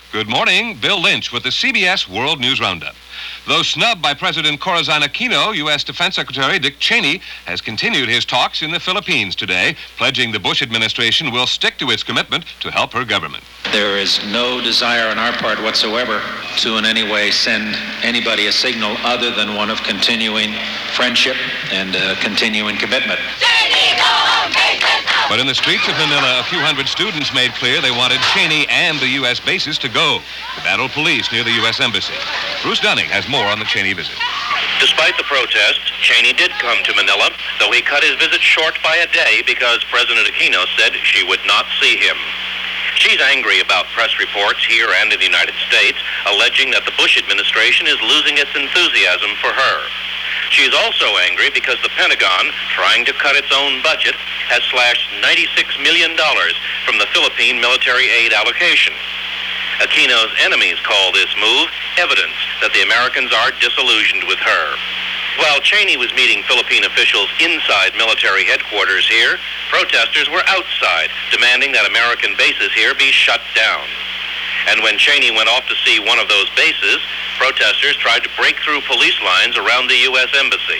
Good morning. Bill Lynch with the CBS World News Roundup. Though snubbed by President Corazon Aquino, U.S. Defense Secretary Dick Cheney has continued his talks in the Philippines today, pledging the Bush administration will stick to its commitment to help her government. There is no desire on our part whatsoever to in any way send anybody a signal other than one of continuing friendship and continuing commitment. But in the streets of Manila, a few hundred students made clear they wanted Cheney and the U.S. bases to go. The battled police near the U.S. Embassy. Bruce Dunning has more on the Cheney visit. Despite the protests, Cheney did come to Manila, though he cut his visit short by a day because President Aquino said she would not see him. She's angry about press reports here and in the United States, alleging that the Bush administration is losing its enthusiasm for her. She is also angry because the Pentagon, trying to cut its own budget, has slashed $96 million from the Philippine military aid allocation. Aquino's enemies call this move evidence that the Americans are disillusioned with her. While Cheney was meeting Philippine officials inside military headquarters here, protesters were outside, demanding that American bases here be shut down. And when Cheney went off to see one of those bases, protesters tried to break through police lines around the U.S. Embassy.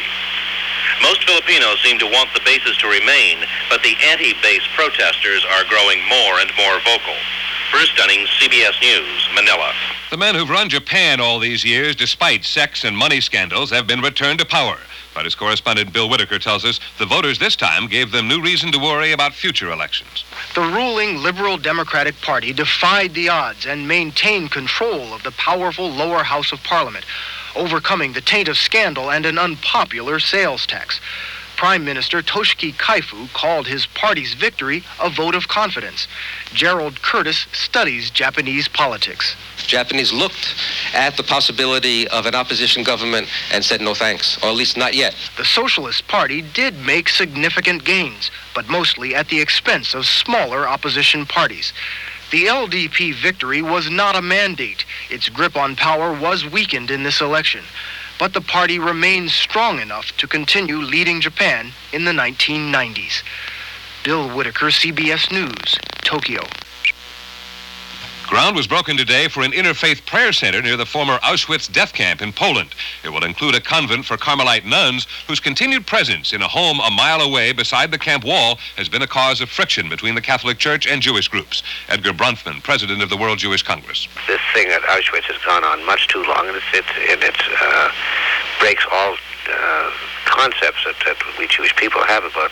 Most Filipinos seem to want the bases to remain, but the anti-base protesters are growing more and more vocal. Bruce Dunning, CBS News, Manila. The men who've run Japan all these years, despite sex and money scandals, have been returned to power. But as correspondent Bill Whitaker tells us, the voters this time gave them new reason to worry about future elections. The ruling Liberal Democratic Party defied the odds and maintained control of the powerful lower house of Parliament, overcoming the taint of scandal and an unpopular sales tax. Prime Minister Toshiki Kaifu called his party's victory a vote of confidence. Gerald Curtis studies Japanese politics. Japanese looked at the possibility of an opposition government and said no thanks, or at least not yet. The Socialist Party did make significant gains, but mostly at the expense of smaller opposition parties. The LDP victory was not a mandate. Its grip on power was weakened in this election. But the party remains strong enough to continue leading Japan in the 1990s. Bill Whitaker, CBS News, Tokyo. Ground was broken today for an interfaith prayer center near the former Auschwitz death camp in Poland. It will include a convent for Carmelite nuns whose continued presence in a home a mile away beside the camp wall has been a cause of friction between the Catholic Church and Jewish groups. Edgar Bronfman, president of the World Jewish Congress. This thing at Auschwitz has gone on much too long, and it breaks all concepts that we Jewish people have about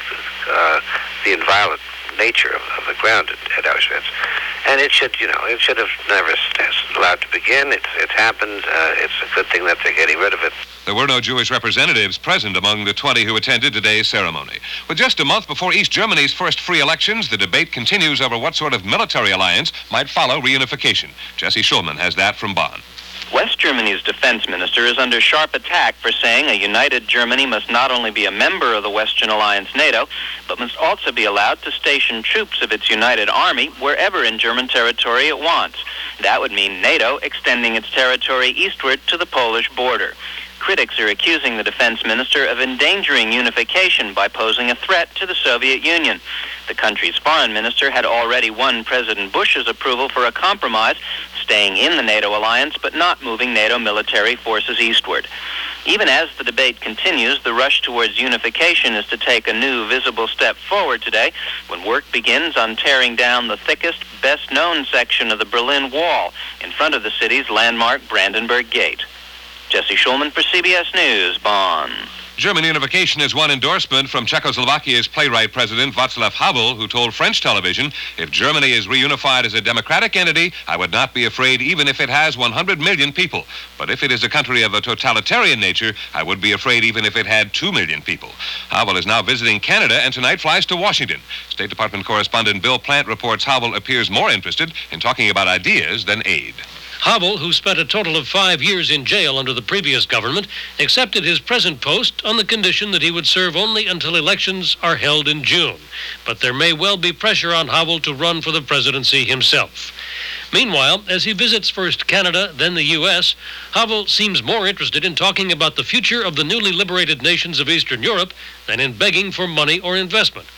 the inviolate nature of the ground at Auschwitz. And it should have never allowed to begin. It's happened. It's a good thing that they're getting rid of it. There were no Jewish representatives present among the 20 who attended today's ceremony. With just a month before East Germany's first free elections, the debate continues over what sort of military alliance might follow reunification. Jesse Schulman has that from Bonn. West Germany's defense minister is under sharp attack for saying a united Germany must not only be a member of the Western Alliance NATO, but must also be allowed to station troops of its united army wherever in German territory it wants. That would mean NATO extending its territory eastward to the Polish border. Critics are accusing the defense minister of endangering unification by posing a threat to the Soviet Union. The country's foreign minister had already won President Bush's approval for a compromise, staying in the NATO alliance but not moving NATO military forces eastward. Even as the debate continues, the rush towards unification is to take a new visible step forward today when work begins on tearing down the thickest, best-known section of the Berlin Wall in front of the city's landmark Brandenburg Gate. Jesse Schulman for CBS News, Bonn. German unification has won endorsement from Czechoslovakia's playwright president Václav Havel, who told French television, "If Germany is reunified as a democratic entity, I would not be afraid even if it has 100 million people. But if it is a country of a totalitarian nature, I would be afraid even if it had 2 million people." Havel is now visiting Canada and tonight flies to Washington. State Department correspondent Bill Plant reports Havel appears more interested in talking about ideas than aid. Havel, who spent a total of 5 years in jail under the previous government, accepted his present post on the condition that he would serve only until elections are held in June. But there may well be pressure on Havel to run for the presidency himself. Meanwhile, as he visits first Canada, then the U.S., Havel seems more interested in talking about the future of the newly liberated nations of Eastern Europe than in begging for money or investment.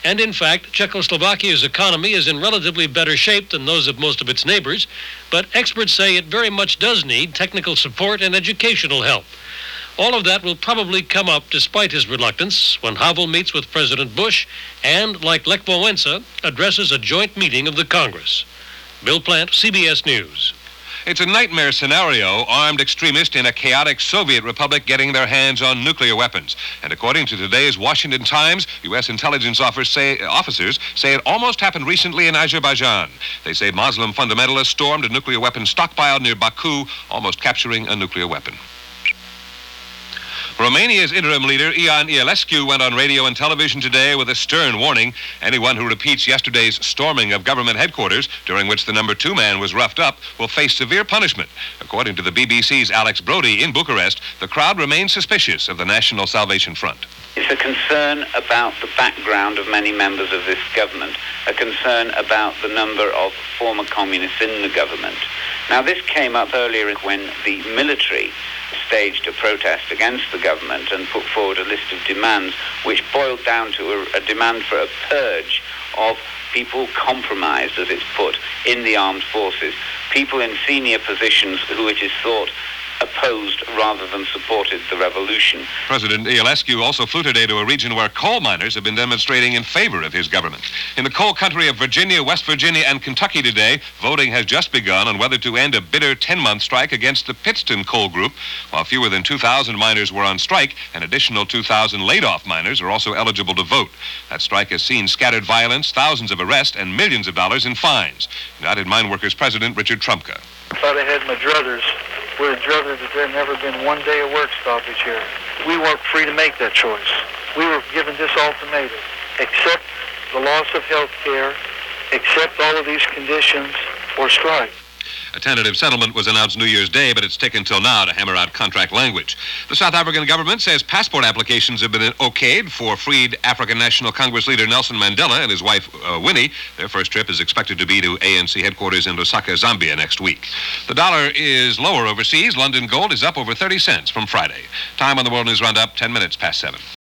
And in fact, Czechoslovakia's economy is in relatively better shape than those of most of its neighbors, but experts say it very much does need technical support and educational help. All of that will probably come up, despite his reluctance, when Havel meets with President Bush and, like Lech Wałęsa, addresses a joint meeting of the Congress. Bill Plant, CBS News. It's a nightmare scenario, armed extremists in a chaotic Soviet republic getting their hands on nuclear weapons. And according to today's Washington Times, U.S. intelligence officers say it almost happened recently in Azerbaijan. They say Muslim fundamentalists stormed a nuclear weapons stockpile near Baku, almost capturing a nuclear weapon. Romania's interim leader, Ion Ionescu, went on radio and television today with a stern warning. Anyone who repeats yesterday's storming of government headquarters, during which the number 2 man was roughed up, will face severe punishment. According to the BBC's Alex Brody in Bucharest, the crowd remains suspicious of the National Salvation Front. It's a concern about the background of many members of this government, a concern about the number of former communists in the government. Now, this came up earlier when the military staged a protest against the government and put forward a list of demands which boiled down to a demand for a purge of people compromised, as it's put, in the armed forces, people in senior positions who it is thought opposed rather than supported the revolution. President Ionescu also flew today to a region where coal miners have been demonstrating in favor of his government. In the coal country of Virginia, West Virginia, and Kentucky today, voting has just begun on whether to end a bitter 10-month strike against the Pittston Coal Group. While fewer than 2,000 miners were on strike, an additional 2,000 laid-off miners are also eligible to vote. That strike has seen scattered violence, thousands of arrests, and millions of dollars in fines. United Mine Workers President Richard Trumka. If I'd have had my druthers, would have druthed that there had never been one day of work stoppage here. We weren't free to make that choice. We were given this ultimatum: accept the loss of health care, accept all of these conditions, or strike. A tentative settlement was announced New Year's Day, but it's taken till now to hammer out contract language. The South African government says passport applications have been okayed for freed African National Congress leader Nelson Mandela and his wife, Winnie. Their first trip is expected to be to ANC headquarters in Lusaka, Zambia next week. The dollar is lower overseas. London gold is up over 30 cents from Friday. Time on the World News Roundup, 10 minutes past 7.